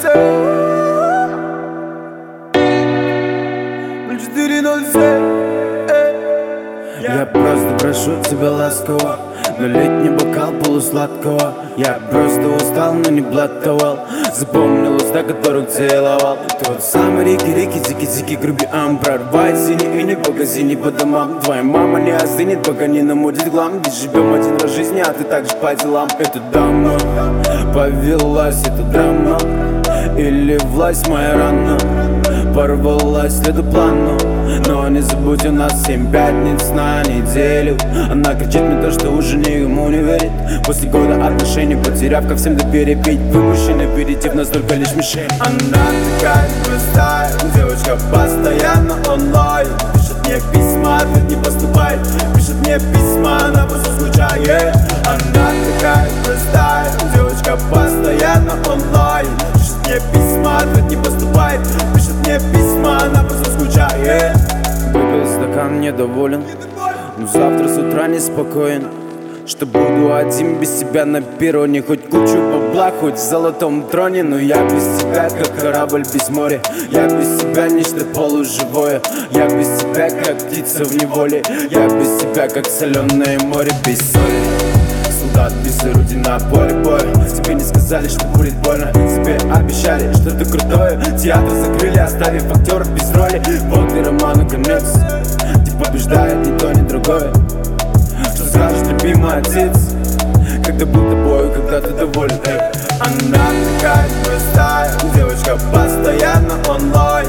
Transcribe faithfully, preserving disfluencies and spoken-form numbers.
четыре ноль семь. Я просто прошу тебя ласково, но летний бокал полусладкого. Я просто устал, но не блатовал. Запомнил уста, которых целовал. Тот самый рики-рики, зики-зики, грубиан. Прорвает синий иней по газине по домам. Твоя мама не остынет, пока не намудит глам. Ведь живем один раз в жизни, а ты также по делам. Эта дама повелась, это драма или власть моя рана порвалась следу плану. Но не забудь, у нас семь пятниц на неделю. Она кричит мне то, что уже никому не верит. После года отношений, потеряв ко всем доверие, пить вымышленный аперитив, настолько лишь мишень. Она такая простая, девочка постоянно онлайн. Пишет мне письма, ответ не поступает. Пишет мне письма, она просто скучает. Она такая простая, девочка постоянно онлайн. Пишет мне письма, ответ не поступает. Пишет мне письма, она просто скучает. Выпил стакан, недоволен, но завтра с утра неспокоен. Что буду один без тебя на перроне. Хоть кучу бабла, хоть в золотом троне. Но я без тебя, как корабль без моря. Я без тебя нечто полуживое. Я без тебя, как птица в неволе. Я без тебя, как соленое море без соли. Солдат без орудий на поле боя. Тебе не сказали, что будет больно. Тебе обещали, что ты крутой. Театр закрыли, оставив актеров без роли. Вот и роману конец, где побеждает ни то, ни другое. Что скажешь, любимый отец, когда был тобою, когда ты доволен, эй. Она такая простая, девочка постоянно онлайн.